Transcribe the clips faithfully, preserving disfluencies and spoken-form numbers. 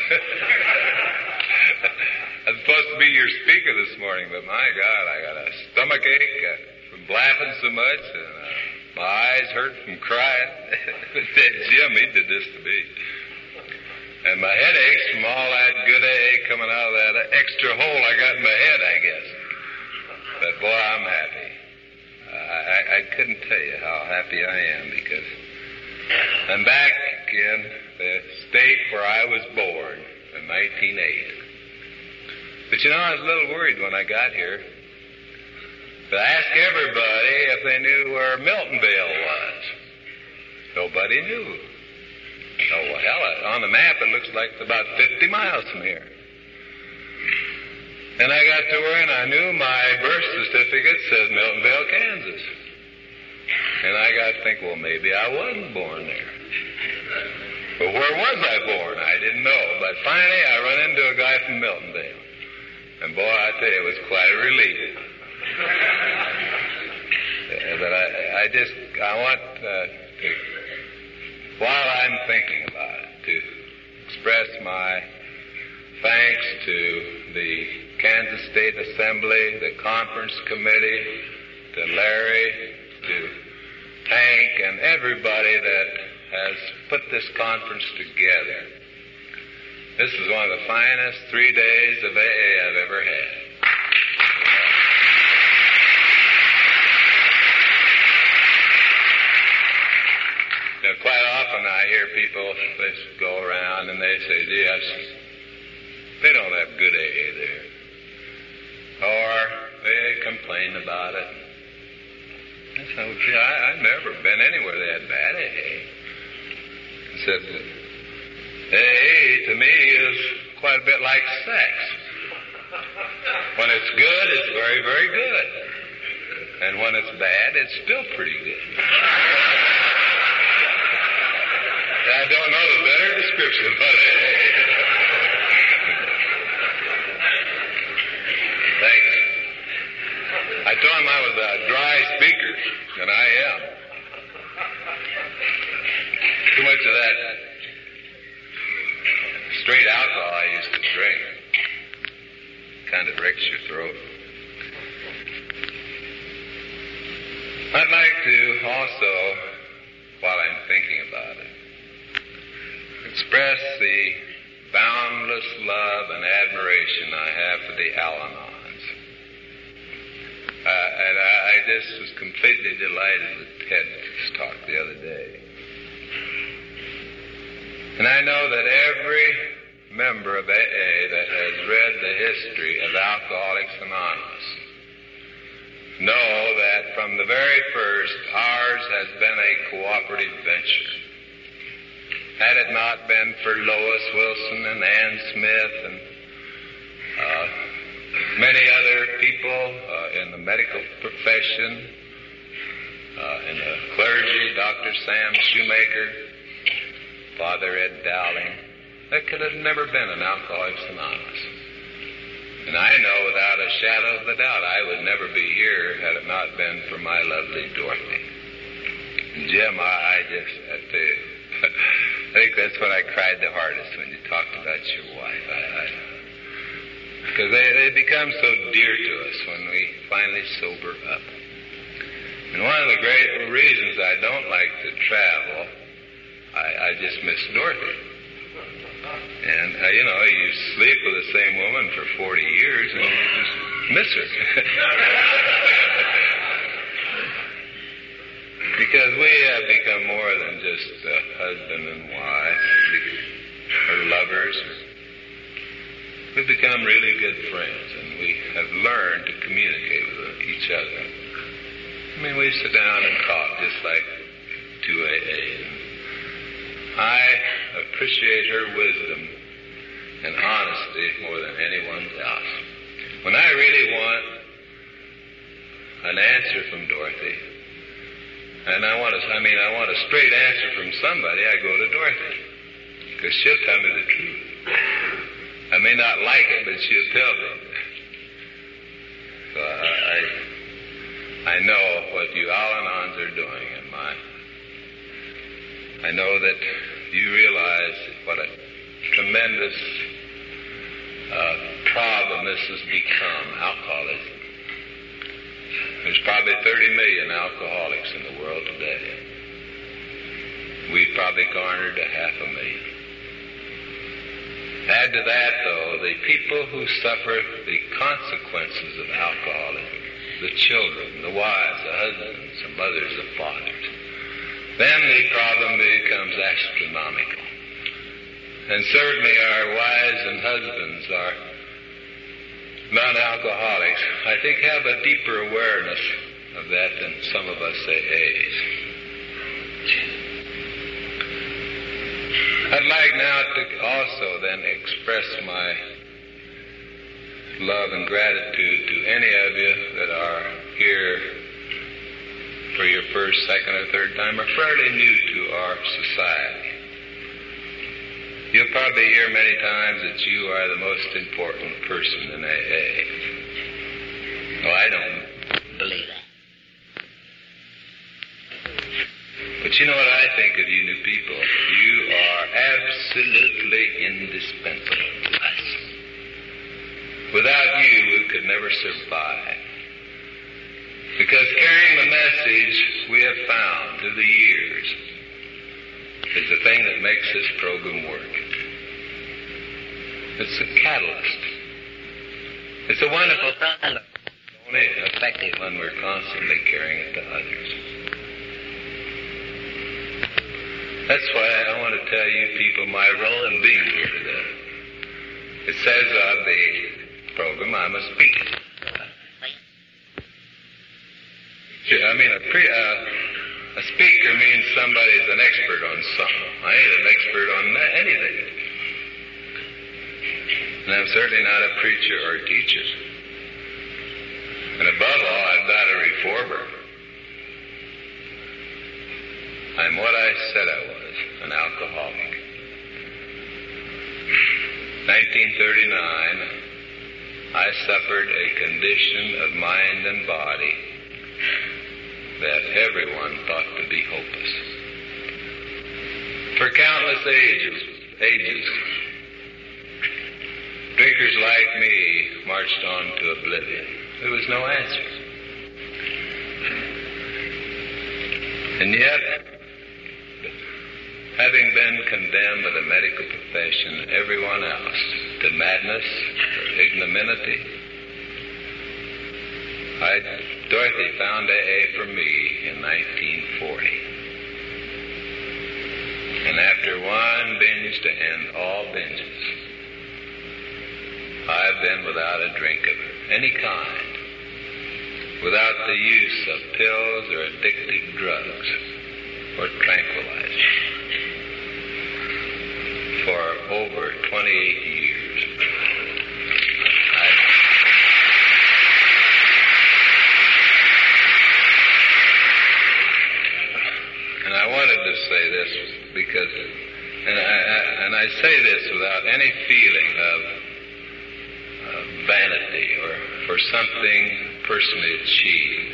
I'm supposed to be your speaker this morning, but my God, I got a stomach ache uh, from laughing so much, and uh, my eyes hurt from crying. That Jim, he did this to me. And my head aches from all that good A A coming out of that extra hole I got in my head, I guess. But boy, I'm happy. Uh, I, I couldn't tell you how happy I am, because I'm back in the state where I was born in nineteen eight. But you know, I was a little worried when I got here. But I asked everybody if they knew where Miltonville was. Nobody knew. Oh, well, hell, on the map it looks like it's about fifty miles from here. And I got to where, and I knew my birth certificate says Miltonville, Kansas. And I got to think, well, maybe I wasn't born there. But where was I born? I didn't know. But finally, I run into a guy from Miltonville. And boy, I tell you, it was quite a relief. uh, but I, I just, I want uh, to, while I'm thinking about it, to express my thanks to the Kansas State Assembly, the Conference Committee, to Larry, to Hank, and everybody that has put this conference together. This is one of the finest three days of A A I've ever had. Now, quite often I hear people, they go around and they say, gee, I, they don't have good A A there. Or they complain about it. I said, well, gee, I, I've never been anywhere they had bad A A. I said, A A to me is quite a bit like sex. When it's good, it's very, very good. And when it's bad, it's still pretty good. I don't know the better description of A A. Thanks. I told him I was a dry speaker, and I am. Too much of that straight alcohol I used to drink kind of wrecks your throat. I'd like to also, while I'm thinking about it, express the boundless love and admiration I have for the Al-Anons. Uh, and I, I just was completely delighted with Ted's talk the other day. And I know that every member of A A that has read the history of Alcoholics Anonymous know that from the very first, ours has been a cooperative venture. Had it not been for Lois Wilson and Ann Smith and uh, many other people uh, in the medical profession, uh, in the clergy, Doctor Sam Shoemaker, Father Ed Dowling, there could have never been an Alcoholics Anonymous. And I know without a shadow of a doubt I would never be here had it not been for my lovely Dorothy. And Jim, I, I just, I tell you, I think that's when I cried the hardest, when you talked about your wife. I, I, because they, they become so dear to us when we finally sober up. And one of the great reasons I don't like to travel, I, I just miss Dorothy. And, uh, you know, you sleep with the same woman for forty years and you just miss her. Because we have become more than just uh, husband and wife, or lovers. We've become really good friends, and we have learned to communicate with each other. I mean, we sit down and talk just like two A A. I appreciate her wisdom and honesty more than anyone else. When I really want an answer from Dorothy, and I want to, I mean, I want a straight answer from somebody, I go to Dorothy. Because she'll tell me the truth. I may not like it, but she'll tell me. So I, I know what you Al-Anons are doing, and my, I know that you realize what a tremendous uh, problem this has become, alcoholism. There's probably thirty million alcoholics in the world today. We've probably garnered a half a million. Add to that, though, the people who suffer the consequences of alcoholism, the children, the wives, the husbands, the mothers, the fathers, then the problem becomes astronomical. And certainly our wives and husbands, our non-alcoholics, I think have a deeper awareness of that than some of us A As. I'd like now to also then express my love and gratitude to any of you that are here for your first, second, or third time, or fairly new to our society. You'll probably hear many times that you are the most important person in A A. Oh, I don't believe that. But you know what I think of you new people? You are absolutely indispensable to us. Without you, we could never survive. Because carrying the message we have found through the years is the thing that makes this program work. It's a catalyst. It's a wonderful thing. Only effective when we're constantly carrying it to others. That's why I want to tell you people my role in being here today. It says of the program I'm a speaker. I mean, a, pre, uh, a speaker means somebody's an expert on something. I ain't an expert on anything. And I'm certainly not a preacher or a teacher. And above all, I'm not a reformer. I'm what I said I was, an alcoholic. nineteen thirty-nine, I suffered a condition of mind and body that everyone thought to be hopeless. For countless ages, ages, drinkers like me marched on to oblivion. There was no answer. And yet, having been condemned by the medical profession, everyone else, to madness or ignominy, I, Dorothy found A A for me in nineteen forty. And after one binge to end all binges, I've been without a drink of any kind, without the use of pills or addictive drugs or tranquilizers for over twenty-eight years. I, and I wanted to say this because, and I, and I say this without any feeling of uh, vanity or for something personally achieved.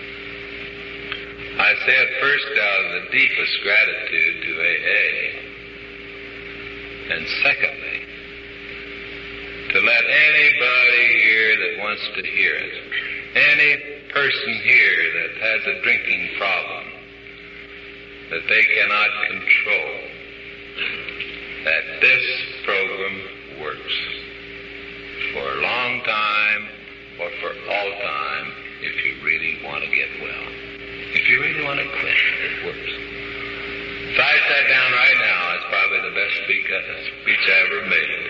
I say it first out of the deepest gratitude to A A. And secondly, to let anybody here that wants to hear it, any person here that has a drinking problem that they cannot control, that this program works for a long time or for all time if you really want to get well. If you really want to quit, it works. If I sat down right now, it's probably the best speak, uh, speech I ever made.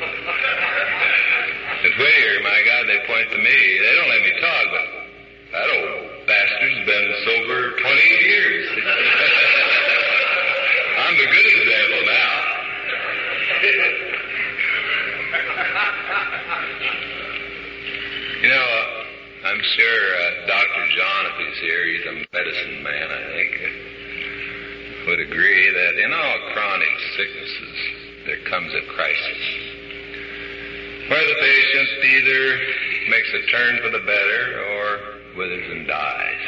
At Whittier, my God, they point to me. They don't let me talk, but that old bastard's been sober twenty-eight years. I'm the good example now. You know, uh, I'm sure uh, Doctor John, if he's here, he's a medicine man, I think, uh, would agree that in all chronic sicknesses there comes a crisis where the patient either makes a turn for the better or withers and dies.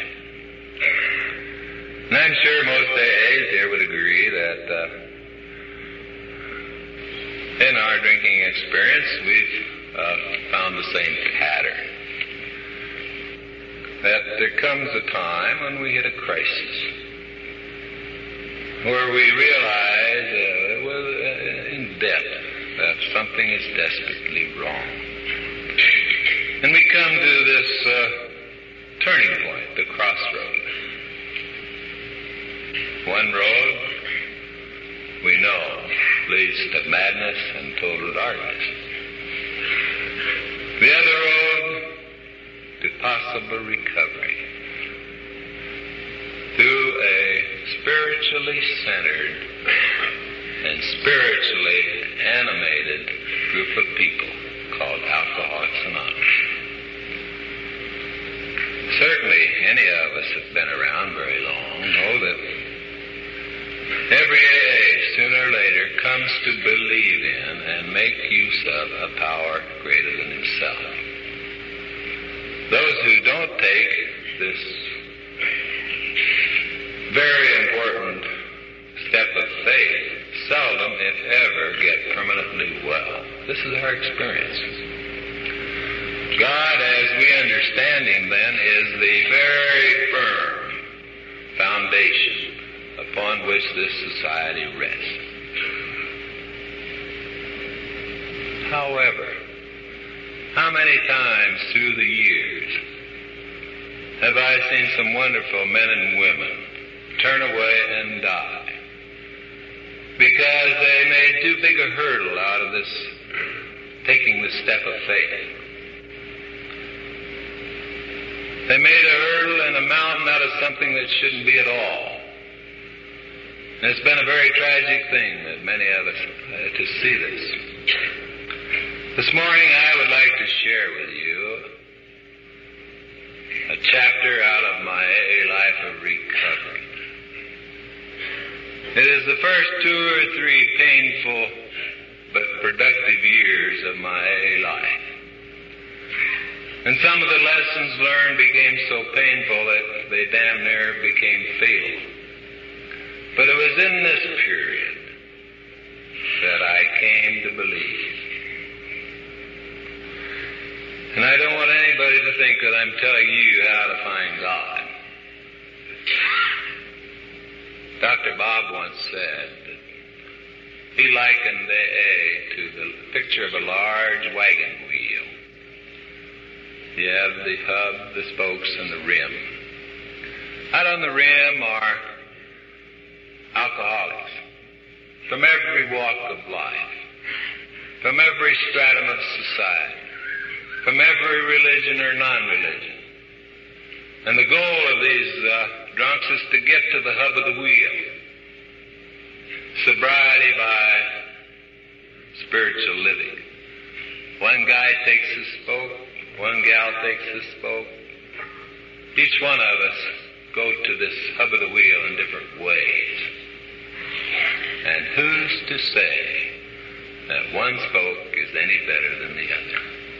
And I'm sure most A As here would agree that uh, In our drinking experience, we've uh, found the same pattern. That there comes a time when we hit a crisis, where we realize uh, we're uh, in depth, that something is desperately wrong. And we come to this uh, turning point, the crossroad. One road, we know, leads to madness and total darkness. The other road, to possible recovery through a spiritually centered and spiritually animated group of people called Alcoholics Anonymous. Certainly, any of us have been around very long know that every A A, sooner or later, comes to believe in and make use of a power greater than himself. Those who don't take this very important step of faith seldom, if ever, get permanently well. This is our experience. God, as we understand Him, then, is the very firm foundation upon which this society rests. However, how many times through the years have I seen some wonderful men and women turn away and die because they made too big a hurdle out of this, taking the step of faith. They made a hurdle and a mountain out of something that shouldn't be at all. And it's been a very tragic thing that many of us uh, to see this. This morning I would like to share with you a chapter out of my A A life of recovery. It is the first two or three painful but productive years of my A A life. And some of the lessons learned became so painful that they damn near became fatal. But it was in this period that I came to believe. And I don't want anybody to think that I'm telling you how to find God. Doctor Bob once said that he likened A A to the picture of a large wagon wheel. You have the hub, the spokes, and the rim. Out on the rim are alcoholics from every walk of life, from every stratum of society, from every religion or non-religion. And the goal of these uh, drunks is to get to the hub of the wheel. Sobriety by spiritual living. One guy takes a spoke, one gal takes a spoke. Each one of us go to this hub of the wheel in different ways. And who's to say that one spoke is any better than the other?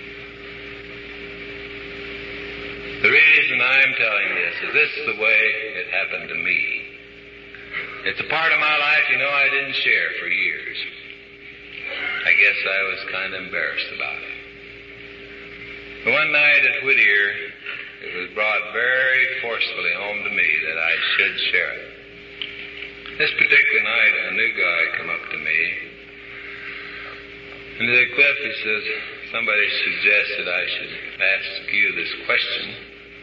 The reason I'm telling this is this is the way it happened to me. It's a part of my life, you know, I didn't share for years. I guess I was kind of embarrassed about it. But one night at Whittier, it was brought very forcefully home to me that I should share it. This particular night, a new guy come up to me, and he said, Cliff, he says, somebody suggested I should ask you this question.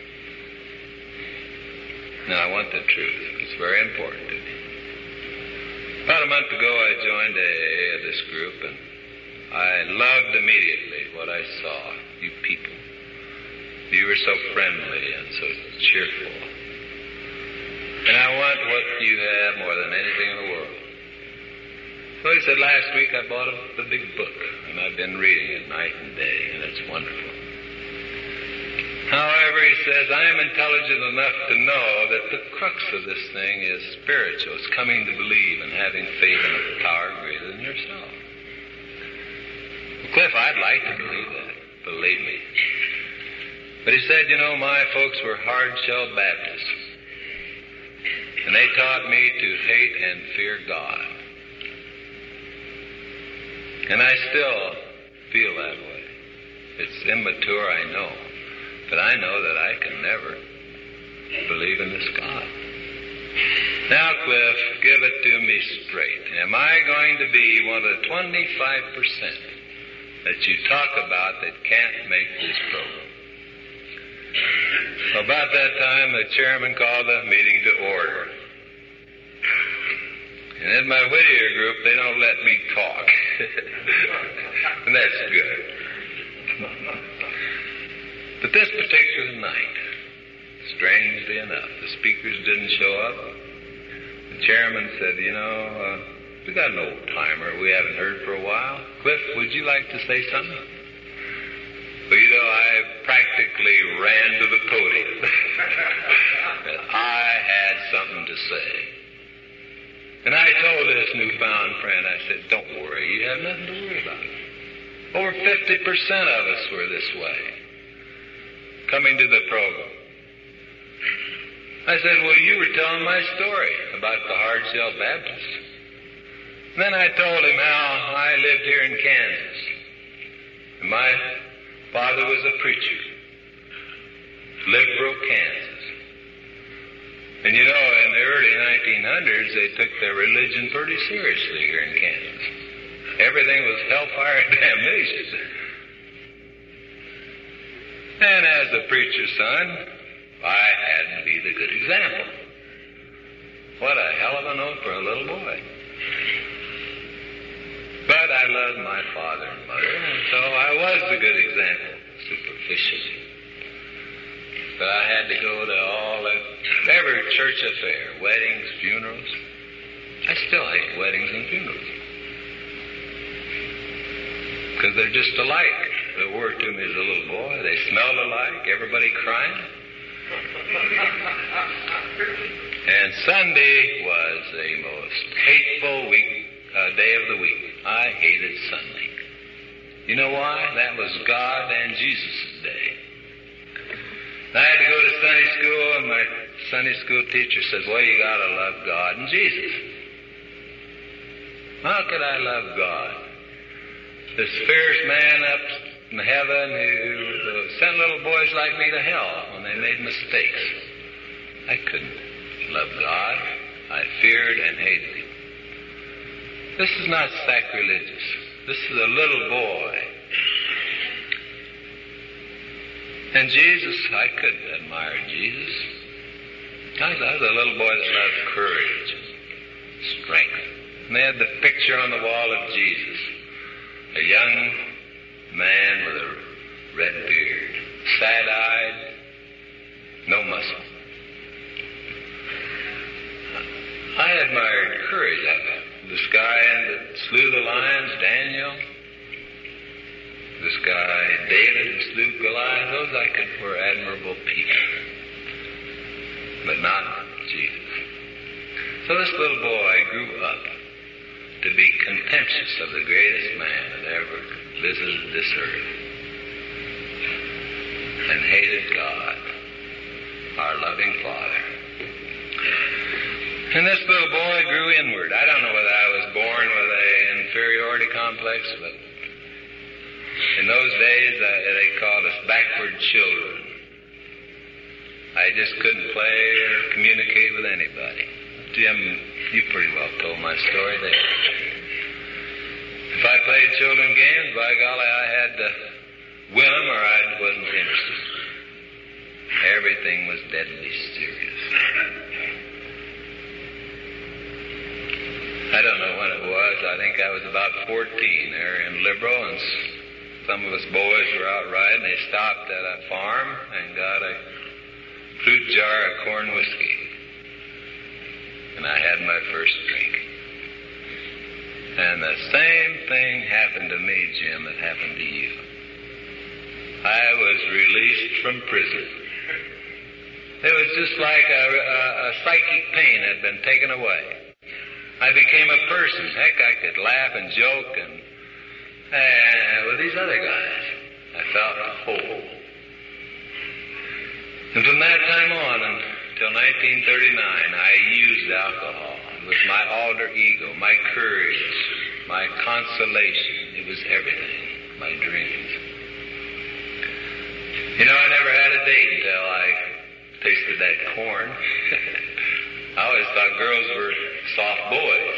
Now, I want the truth. It's very important to me. About a month ago, I joined A A of this group, and I loved immediately what I saw. You people. You were so friendly and so cheerful. And I want what you have more than anything in the world. So he said, last week I bought a, a big book, and I've been reading it night and day, and it's wonderful. However, he says, I am intelligent enough to know that the crux of this thing is spiritual. It's coming to believe and having faith in a power greater than yourself. Well, Cliff, I'd like to believe that. Believe me. But he said, you know, my folks were hard-shell Baptists. And they taught me to hate and fear God. And I still feel that way. It's immature, I know. But I know that I can never believe in this God. Now, Cliff, give it to me straight. Am I going to be one of the twenty-five percent that you talk about that can't make this program? About that time, the chairman called the meeting to order. And in my Whittier group, they don't let me talk. And that's good. But this particular night, strangely enough, the speakers didn't show up. The chairman said, you know, uh, we got an old timer we haven't heard for a while. Cliff, would you like to say something? Well, you know, I practically ran to the podium. I had something to say. And I told this newfound friend, I said, don't worry, you have nothing to worry about. Over fifty percent of us were this way, coming to the program. I said, well, you were telling my story about the Hard Shell Baptists. And then I told him how I lived here in Kansas. And my father was a preacher. Liberal, Kansas. And you know, in the early nineteen hundreds, they took their religion pretty seriously here in Kansas. Everything was hellfire and damnation. And as a preacher's son, I had to be the good example. What a hell of a note for a little boy. But I loved my father and mother, and so I was the good example, superficially. But I had to go to all that, every church affair, weddings, funerals. I still hate weddings and funerals. Because they're just alike. They were to me as a little boy. They smelled alike, everybody crying. And Sunday was the most hateful week, uh, day of the week. I hated Sunday. You know why? That was God and Jesus' day. I had to go to Sunday school, and my Sunday school teacher says, well, you got to love God and Jesus. How could I love God? This fierce man up in heaven who uh, sent little boys like me to hell when they made mistakes. I couldn't love God. I feared and hated him. This is not sacrilegious. This is a little boy. And Jesus, I could admire Jesus. I was a little boy that loved courage and strength. And they had the picture on the wall of Jesus. A young man with a red beard, sad-eyed, no muscle. I admired courage. This guy that slew the lions, Daniel. This guy, David, who slew Goliath. Those I could were admirable people. But not Jesus. So this little boy grew up to be contemptuous of the greatest man that ever visited this earth. And hated God, our loving Father. And this little boy grew inward. I don't know whether I was born with an inferiority complex, but in those days uh, they called us backward children. I just couldn't play or communicate with anybody. Jim, you pretty well told my story there. If I played children games, by golly, I had to win them or I wasn't interested. Everything was deadly serious. I don't know when it was. I think I was about fourteen there in Liberal, and some of us boys were out riding. They stopped at a farm and got a flute jar of corn whiskey. And I had my first drink. And the same thing happened to me, Jim, that happened to you. I was released from prison. It was just like a, a, a psychic pain had been taken away. I became a person. Heck, I could laugh and joke and uh, with these other guys. I felt whole. And from that time on until nineteen thirty-nine, I used alcohol. It was my alter ego, my courage, my consolation. It was everything, my dreams. You know, I never had a date until I tasted that corn. I always thought girls were soft boys.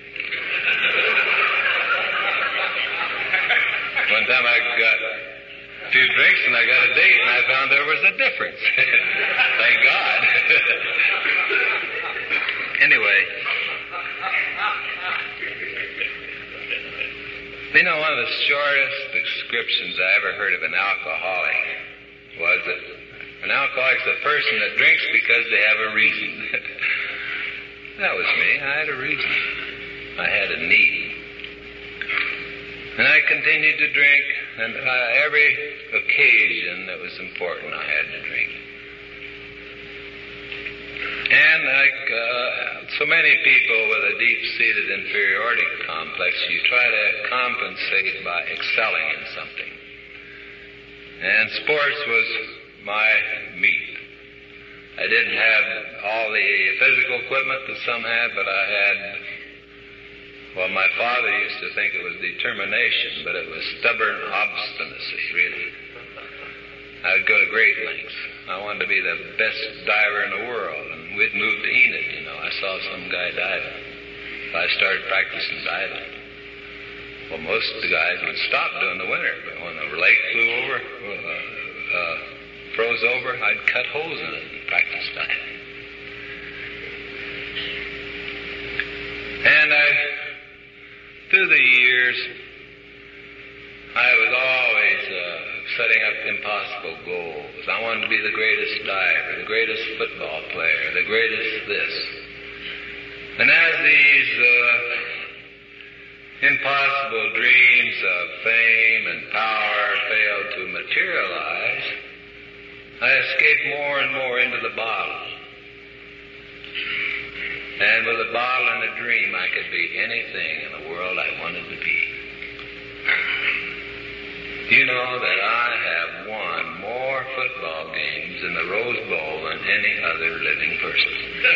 One time I got a few drinks and I got a date and I found there was a difference. Thank God. Anyway, you know, one of the shortest descriptions I ever heard of an alcoholic was that an alcoholic is a person that drinks because they have a reason. That was me. I had a reason. I had a need. And I continued to drink, and uh, every occasion that was important, I had to drink. And like uh, so many people with a deep-seated inferiority complex, you try to compensate by excelling in something. And sports was my meat. I didn't have all the physical equipment that some had, but I had, well, my father used to think it was determination, but it was stubborn obstinacy, really. I would go to great lengths. I wanted to be the best diver in the world, and we'd move to Enid, you know. I saw some guy diving. I started practicing diving. Well, most of the guys would stop during the winter, but when the lake flew over, uh, uh, froze over, I'd cut holes in it and practice diving. And I, through the years, I was always uh, setting up impossible goals. I wanted to be the greatest diver, the greatest football player, the greatest this. And as these uh, impossible dreams of fame and power failed to materialize, I escaped more and more into the bottle. And with a bottle and a dream, I could be anything in the world I wanted to be. You know that I have won more football games in the Rose Bowl than any other living person.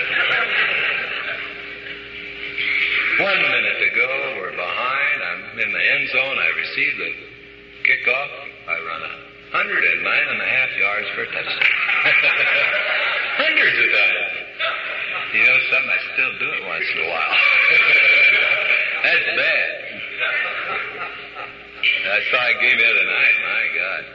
One minute ago, we're behind. I'm in the end zone. I receive the kickoff. I run a hundred and nine and a half yards for a touchdown. Hundreds of times. You know something? I still do it once in a while. That's bad. I saw a game the other night. My God.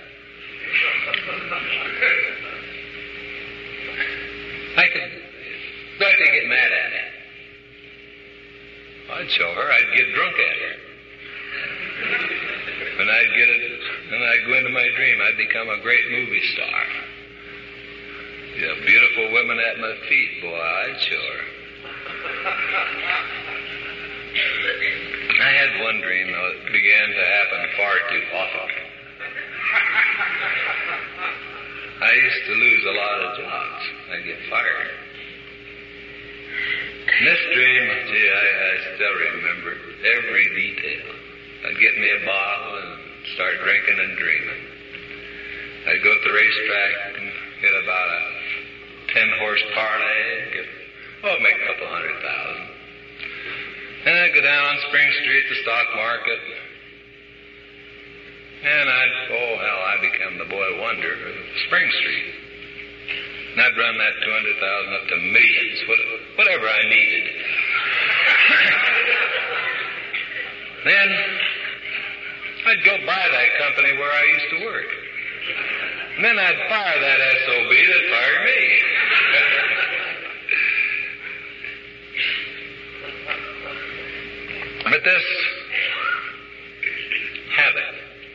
I could start to get mad at it. I'd show her. I'd get drunk at her. And I'd get it, and I'd go into my dream. I'd become a great movie star. Yeah, beautiful women at my feet, boy, I'd show her. I had one dream, though, it began to happen far too often. I used to lose a lot of jobs. I'd get fired. In this dream, gee, I, I still remember every detail. I'd get me a bottle and start drinking and dreaming. I'd go to the racetrack and get about a ten-horse parlay and get, oh, make a couple hundred thousand. And I'd go down on Spring Street, the stock market, and I'd, oh, hell, I became the boy wonder of Spring Street. And I'd run that two hundred thousand up to millions, whatever I needed. Then I'd go buy that company where I used to work. And then I'd fire that S O B that fired me. But this habit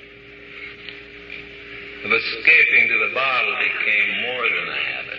of escaping to the bottle became more than a habit.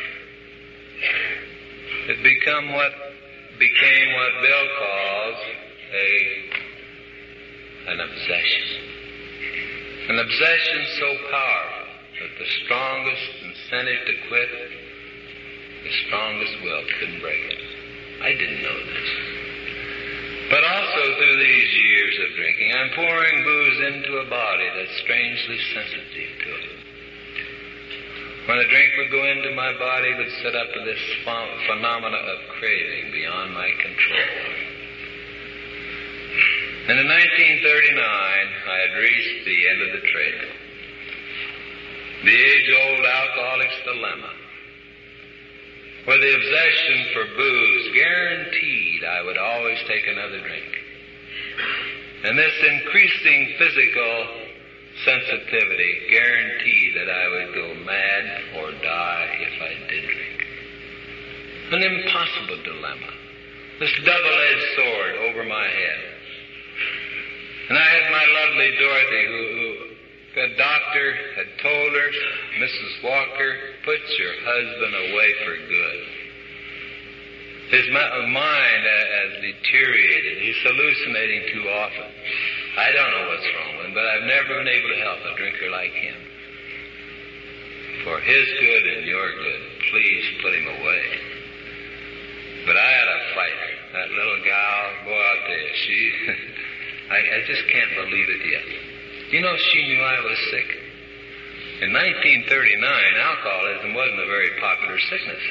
It become what became what Bill calls a an obsession. An obsession so powerful that the strongest incentive to quit, the strongest will couldn't break it. I didn't know this. But also through these years of drinking, I'm pouring booze into a body that's strangely sensitive to it. When a drink would go into my body, it would set up this ph- phenomena of craving beyond my control. And in nineteen thirty-nine, I had reached the end of the trail. The age-old alcoholic's dilemma, where the obsession for booze guaranteed I would always take another drink. And this increasing physical sensitivity guaranteed that I would go mad or die if I did drink. An impossible dilemma. This double-edged sword over my head. And I had my lovely Dorothy, who, who the doctor had told her, Missus Walker, put your husband away for good. His mind has deteriorated. He's hallucinating too often. I don't know what's wrong with him, but I've never been able to help a drinker like him. For his good and your good, please put him away. But I had a fight. That little gal, boy, I'll tell you, she, I, I just can't believe it yet. You know, she knew I was sick. In nineteen thirty-nine, alcoholism wasn't a very popular sickness.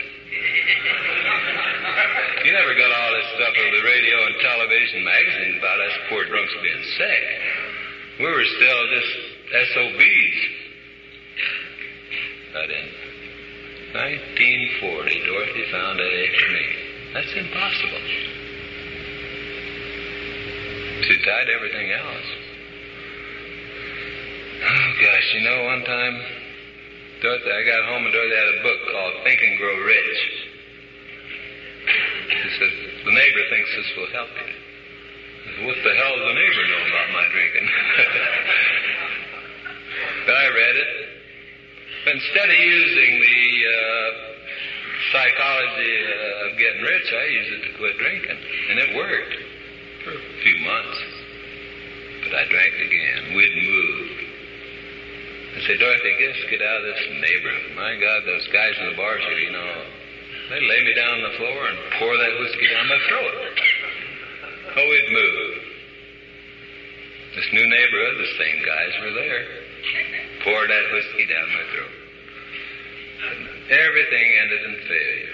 You never got all this stuff over the radio and television magazines about us poor drunks being sick. We were still just S O Bs. But in nineteen forty, Dorothy found A A for me. That's impossible. She tried everything else. Oh, gosh, you know, one time, Dorothy, I got home and Dorothy had a book called Think and Grow Rich. She said, the neighbor thinks this will help you. I said, what the hell does the neighbor know about my drinking? But I read it. But instead of using the uh, psychology uh, of getting rich, I used it to quit drinking. And it worked for a few months. But I drank again. We'd moved. I said, Dorothy, just get out of this neighborhood. My God, those guys in the bars here, you know, they lay me down on the floor and pour that whiskey down my throat. Oh, we'd moved. This new neighborhood, the same guys were there. Poured that whiskey down my throat. Everything ended in failure.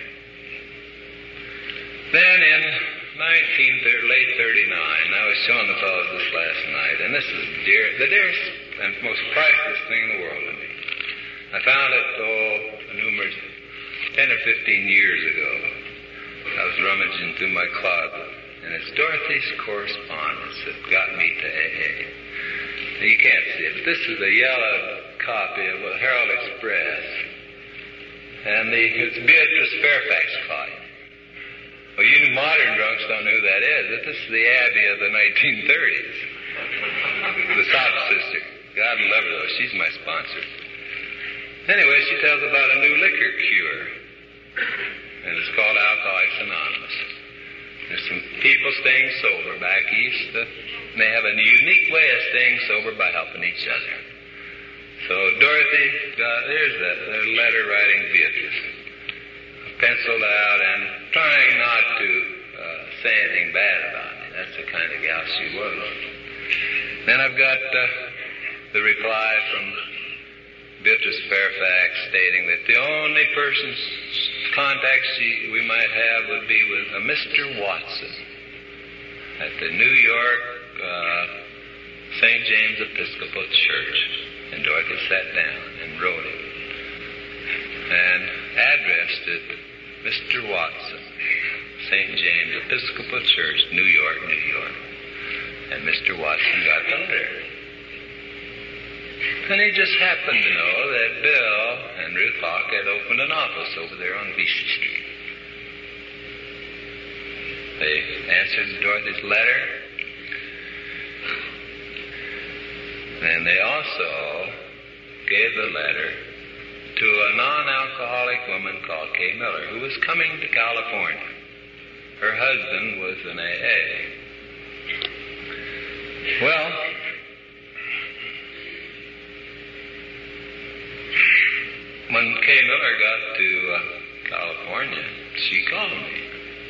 Then in nineteen late thirty-nine, I was showing the fellows this last night, and this is dear, the dearest and most priceless thing in the world to me. I found it, oh, numerous, ten or fifteen years ago. I was rummaging through my closet, and it's Dorothy's correspondence that got me to A A. Now, you can't see it, but this is a yellow copy of a Herald Express, and the, it's Beatrice Fairfax copy. Well, you modern drunks don't know who that is, but this is the Abbey of the nineteen thirties. The Sob Sister. God love her, though. She's my sponsor. Anyway, she tells about a new liquor cure, and it's called Alcoholics Anonymous. There's some people staying sober back east. Uh, and they have a unique way of staying sober by helping each other. So Dorothy, got, there's that, that letter writing Beatrice. Penciled out and trying not to uh, say anything bad about me. That's the kind of gal she was. Then I've got uh, the reply from Beatrice Fairfax stating that the only person's contact she, we might have would be with a Mister Watson at the New York uh, Saint James Episcopal Church. And Dorothy sat down and wrote it and addressed it Mister Watson, Saint James Episcopal Church, New York, New York. And Mister Watson got the letter. And he just happened to know that Bill and Ruth Hawk had opened an office over there on Vesey Street. They answered Dorothy's letter. And they also gave the letter to a non-alcoholic woman called Kay Miller, who was coming to California. Her husband was in A A. Well, when Kay Miller got to uh, California, she called me.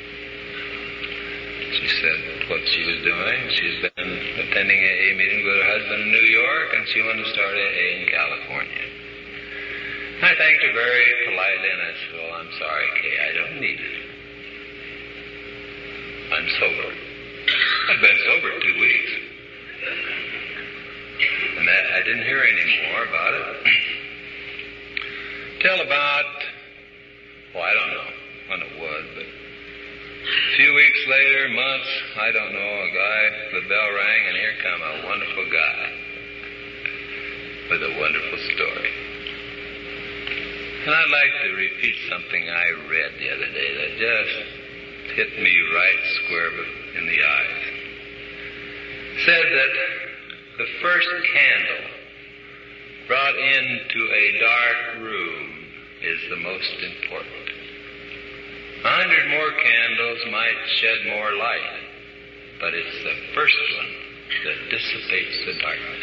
She said what she was doing. She's been attending A A meetings with her husband in New York, and she wanted to start A A in California. I thanked her very politely, and I said, well, I'm sorry, Kay, I don't need it. I'm sober. I'd been sober two weeks. And that, I didn't hear any more about it. Till about, well, I don't know when it was, but a few weeks later, months, I don't know, a guy, the bell rang, and here come a wonderful guy with a wonderful story. And I'd like to repeat something I read the other day that just hit me right square in the eyes. It said that the first candle brought into a dark room is the most important. A hundred more candles might shed more light, but it's the first one that dissipates the darkness.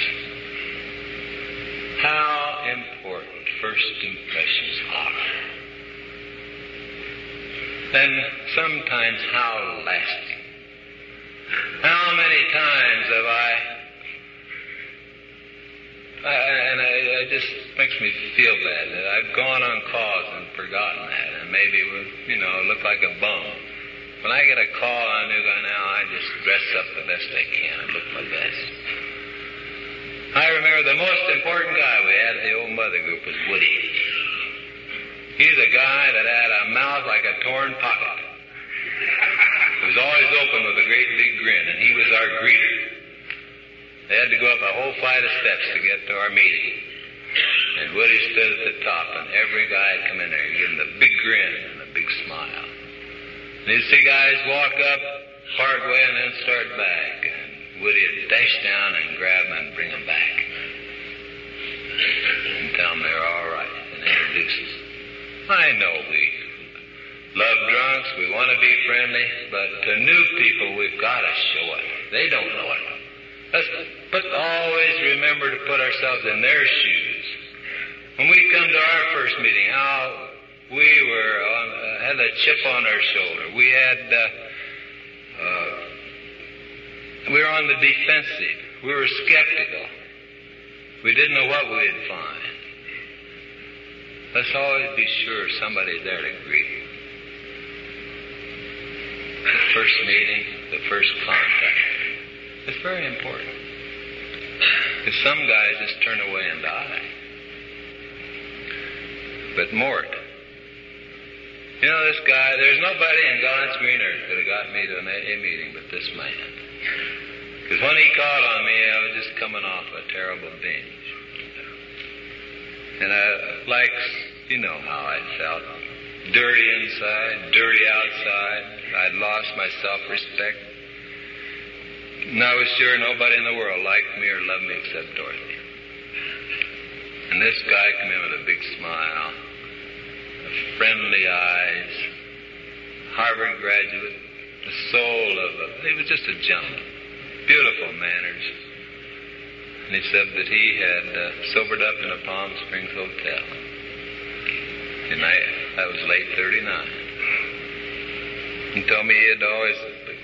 How important first impressions are. And sometimes how lasting. How many times have I I, and I, it just makes me feel bad that I've gone on calls and forgotten that, and maybe, you know, look like a bum. When I get a call on a new guy now, I just dress up the best I can and look my best. I remember the most important guy we had at the old mother group was Woody. He's a guy that had a mouth like a torn pocket. It was always open with a great big grin, and he was our greeter. They had to go up a whole flight of steps to get to our meeting. And Woody stood at the top, and every guy would come in there and give him the big grin and the big smile. And you'd see guys walk up part way and then start back. And Woody would dash down and grab them and bring them back. And tell them they're all right and introduce us. I know we love drunks, we want to be friendly, but to new people we've got to show it. They don't know it. Let's but always remember to put ourselves in their shoes. When we come to our first meeting, how we were on, uh, had a chip on our shoulder. We had, uh, uh, we were on the defensive. We were skeptical. We didn't know what we'd find. Let's always be sure somebody's there to greet you. The first meeting, the first contact. It's very important. Because some guys just turn away and die. But Mort, you know this guy, there's nobody in God's green earth that have got me to an A A meeting but this man. Because when he called on me, I was just coming off a terrible binge. And I, like, you know how I felt. Dirty inside, dirty outside. I'd lost my self-respect. And I was sure nobody in the world liked me or loved me except Dorothy. And this guy came in with a big smile, friendly eyes, Harvard graduate, the soul of a, he was just a gentleman, beautiful manners. And he said that he had uh, sobered up in a Palm Springs hotel. And I, that was late thirty-nine. He told me he had always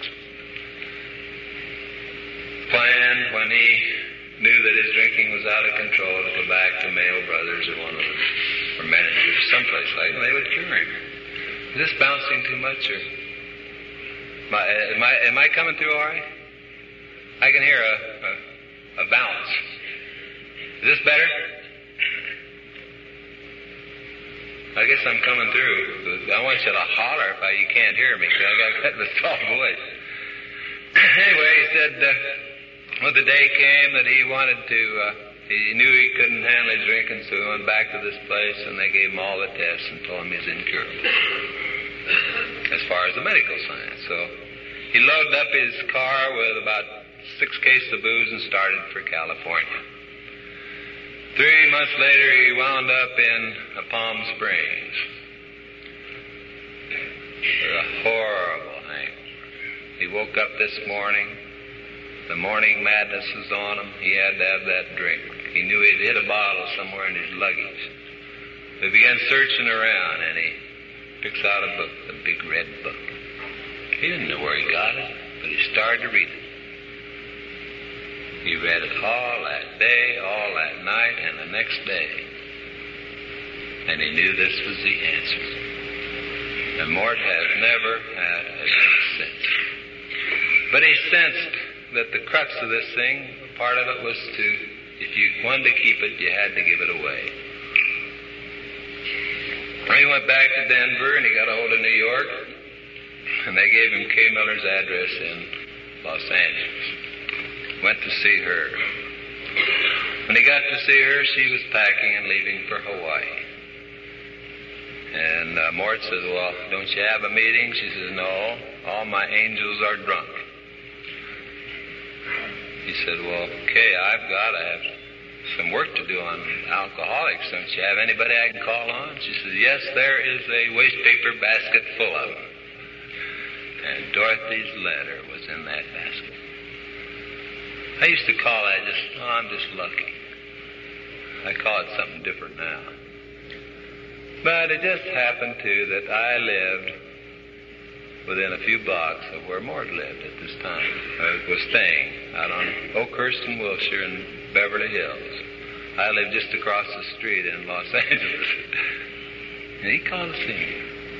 planned when he knew that his drinking was out of control to go back to Mayo Brothers or one of them, or managers, someplace like that, and they would cure him. Is this bouncing too much, or am I, am I, am I coming through all right? I can hear a, a, a bounce. Is this better? I guess I'm coming through. I want you to holler if I, you can't hear me, because I got kind of a soft voice. Anyway, he said, uh, well, the day came that he wanted to, uh, he knew he couldn't handle his drinking, so he went back to this place, and they gave him all the tests and told him he's incurable, as far as the medical science. So he loaded up his car with about six cases of booze and started for California. Three months later, he wound up in uh, Palm Springs. For a horrible hangover. He woke up this morning. The morning madness was on him. He had to have that drink. He knew he'd hit a bottle somewhere in his luggage. He began searching around, and he picks out a book, a big red book. He didn't know where he got it, but he started to read it. He read it all that day, all that night, and the next day. And he knew this was the answer. And Mort has never had a drink since. But he sensed that the crux of this thing, part of it was to, if you wanted to keep it, you had to give it away. He went back to Denver and he got a hold of New York, and they gave him Kay Miller's address in Los Angeles. Went to see her. When he got to see her, she was packing and leaving for Hawaii. And uh, Mort says, well, don't you have a meeting? She says, no, all my angels are drunk. He said, well, okay, I've got to have some work to do on alcoholics. Don't you have anybody I can call on? She says, yes, there is a wastepaper basket full of them. And Dorothy's letter was in that basket. I used to call that just, oh, I'm just lucky. I call it something different now. But it just happened, too, that I lived within a few blocks of where Mort lived at this time. I was staying out on Oakhurst and Wilshire in Beverly Hills. I lived just across the street in Los Angeles. And he called to see me.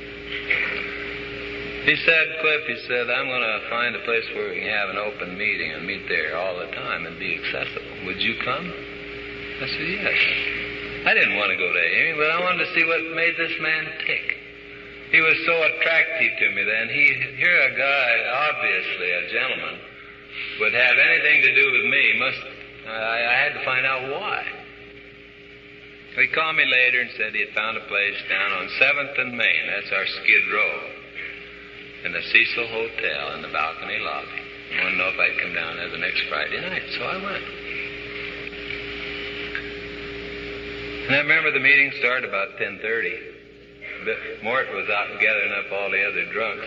He said, Cliff, he said, I'm going to find a place where we can have an open meeting and meet there all the time and be accessible. Would you come? I said, yes. I didn't want to go to A A, but I wanted to see what made this man tick. He was so attractive to me then. He, here a guy, obviously a gentleman, would have anything to do with me. Must I, I had to find out why. He called me later and said he had found a place down on seventh and Main. That's our Skid Row. In the Cecil Hotel in the balcony lobby. He wanted to know if I'd come down there the next Friday night. So I went. And I remember the meeting started about ten thirty. Mort was out gathering up all the other drunks.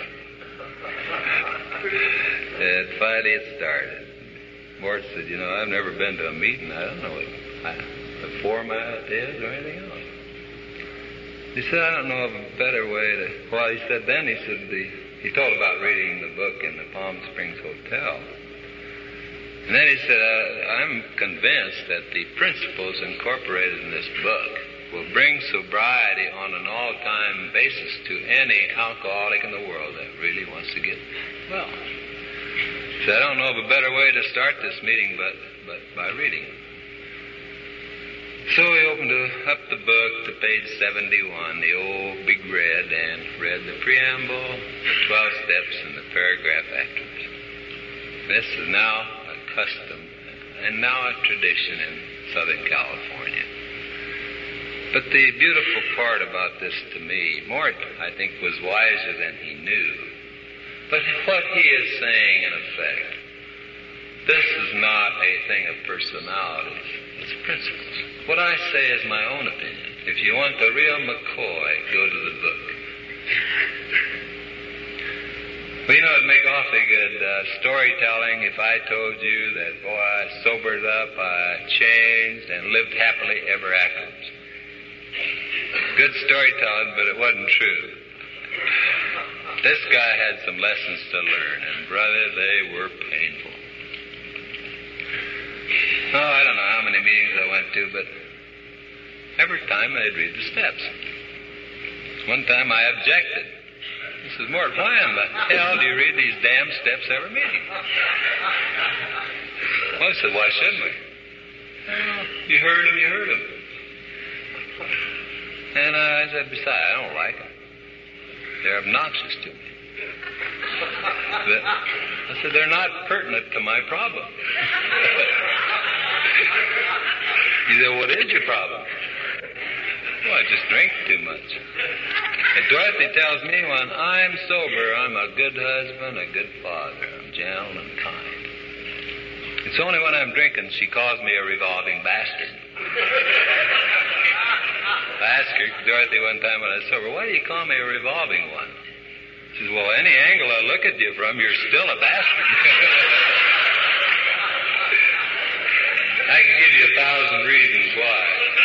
And finally it started. Mort said, you know, I've never been to a meeting. I don't know what a format is or anything else. He said, I don't know of a better way to... Well, he said then, he said, the, he told about reading the book in the Palm Springs Hotel. And then he said, uh, I'm convinced that the principles incorporated in this book will bring sobriety on an all-time basis to any alcoholic in the world that really wants to get well. He said, I don't know of a better way to start this meeting but, but by reading it. So he opened up the book to page seventy-one, the old big red, and read the preamble, the twelve steps, and the paragraph afterwards. This is now a custom and now a tradition in Southern California. But the beautiful part about this to me, Mort, I think, was wiser than he knew. But what he is saying, in effect, this is not a thing of personalities. It's principles. What I say is my own opinion. If you want the real McCoy, go to the book. Well, you know, it'd make awfully good uh, storytelling if I told you that, boy, I sobered up, I changed, and lived happily ever afterwards. Good storytelling, but it wasn't true. This guy had some lessons to learn, and brother, they were painful. Oh, I don't know how many meetings I went to, but every time I'd read the steps. One time I objected. He says, Mort, why in the hell do you read these damn steps every meeting? Well, I said, why shouldn't we? Well, you heard them, you heard them. And uh, I said, besides, I don't like them. They're obnoxious to me. But I said, they're not pertinent to my problem. He said, what is your problem? Well, I just drink too much. And Dorothy tells me when I'm sober, I'm a good husband, a good father. I'm gentle and kind. It's only when I'm drinking she calls me a revolving bastard. I asked her, Dorothy, one time when I was sober, why do you call me a revolving one? She says, well, any angle I look at you from, you're still a bastard. I can give you a thousand reasons why.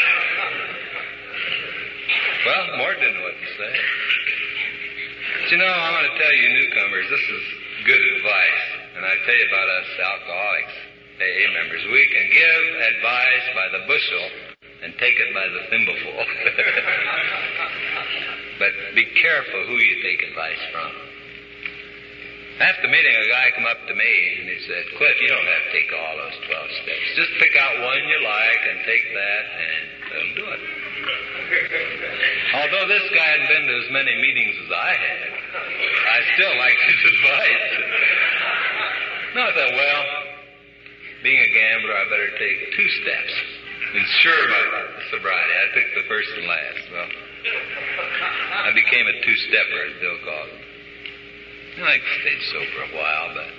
Well, Mort didn't know what to say. But you know, I want to tell you newcomers, this is good advice. And I tell you about us alcoholics, A A members. We can give advice by the bushel and take it by the thimbleful. But be careful who you take advice from. After the meeting, a guy come up to me and he said, Cliff, you don't have to take all those twelve steps. Just pick out one you like and take that and they'll do it. Although this guy hadn't been to as many meetings as I had, I still liked his advice. No, I thought, well, being a gambler, I better take two steps. Ensure my sobriety. I picked the first and last. Well, I became a two-stepper, as Bill called it. I stayed sober a while, but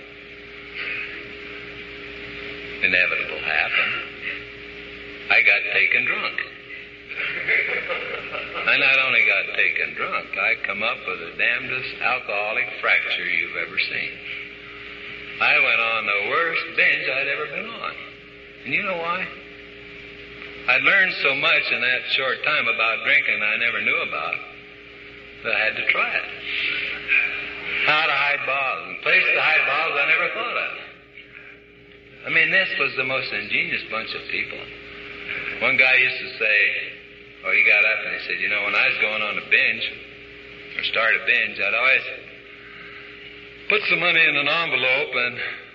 inevitable happened. I got taken drunk. I not only got taken drunk, I come up with the damnedest alcoholic fracture you've ever seen. I went on the worst binge I'd ever been on. And you know why? I'd learned so much in that short time about drinking I never knew about that I had to try it. How to hide bottles, and place to hide bottles I never thought of. I mean, this was the most ingenious bunch of people. One guy used to say, oh, he got up and he said, you know, when I was going on a binge, or start a binge, I'd always put some money in an envelope and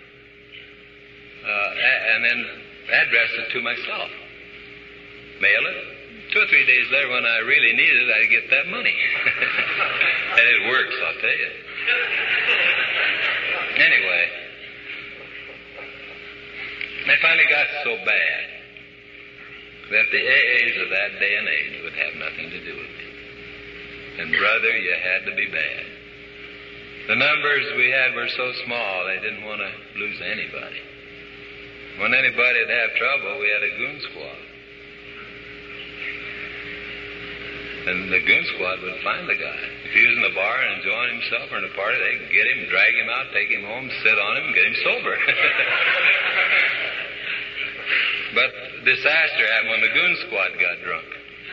uh, and then address it to myself. Mail it. Two or three days later, when I really needed it, I'd get that money. And it works, I'll tell you. Anyway, I finally got so bad that the A As of that day and age would have nothing to do with me. And brother, you had to be bad. The numbers we had were so small, they didn't want to lose anybody. When anybody would have trouble, we had a goon squad. And the goon squad would find the guy. If he was in the bar and enjoying himself or in a party, they'd get him, drag him out, take him home, sit on him, and get him sober. But disaster happened when the goon squad got drunk.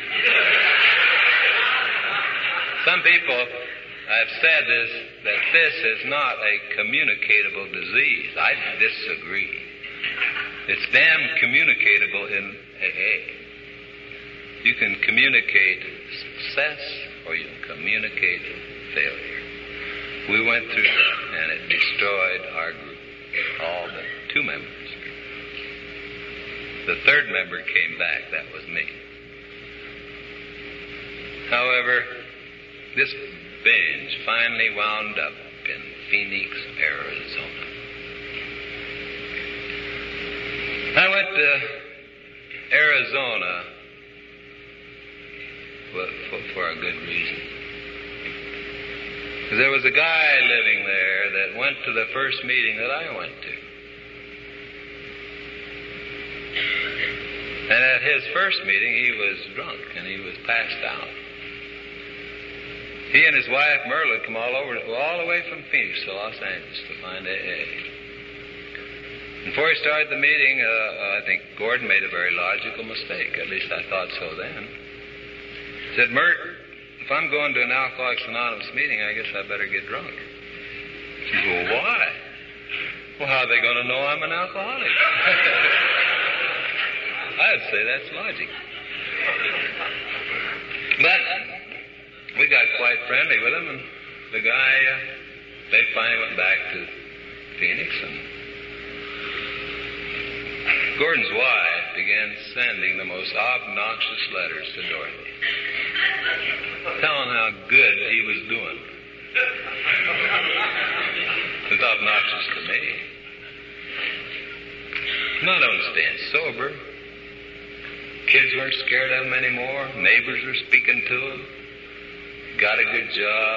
Some people have said this, that this is not a communicatable disease. I disagree. It's damn communicatable in A A. You can communicate success or you can communicate failure. We went through that and it destroyed our group, all but two members. The third member came back, that was me. However, this binge finally wound up in Phoenix, Arizona. I went to Arizona for, for, for a good reason. Because there was a guy living there that went to the first meeting that I went to. And at his first meeting, he was drunk and he was passed out. He and his wife, Merle, had come all over, all the way from Phoenix to Los Angeles to find A A. Before he started the meeting, uh, I think Gordon made a very logical mistake. At least I thought so then. He said, Mert, if I'm going to an Alcoholics Anonymous meeting, I guess I better get drunk. She said, well, why? Well, how are they going to know I'm an alcoholic? I'd say that's logic. But we got quite friendly with him, and the guy, uh, they finally went back to Phoenix, and Gordon's wife began sending the most obnoxious letters to Dorothy, telling how good he was doing. It was obnoxious to me. Not only staying sober, kids weren't scared of him anymore, neighbors were speaking to him, got a good job.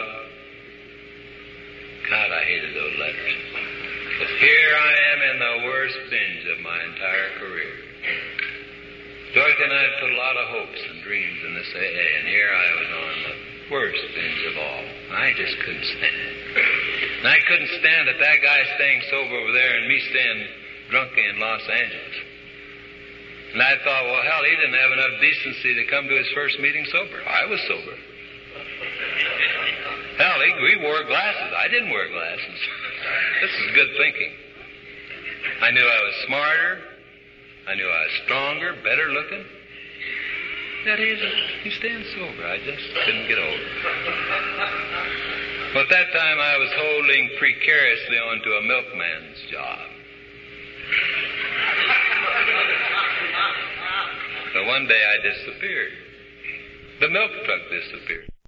God, I hated those letters. But here I am in the worst binge of my entire career. Dorothy and I had put a lot of hopes and dreams in this A A, and here I was on the worst binge of all. I just couldn't stand it. And I couldn't stand that that guy staying sober over there and me staying drunk in Los Angeles. And I thought, well, hell, he didn't have enough decency to come to his first meeting sober. I was sober. Hell, he, he wore glasses. I didn't wear glasses. This is good thinking. I knew I was smarter. I knew I was stronger, better looking. That is, he's staying sober. I just couldn't get over it. Well, at that time I was holding precariously onto a milkman's job. So one day I disappeared. The milk truck disappeared.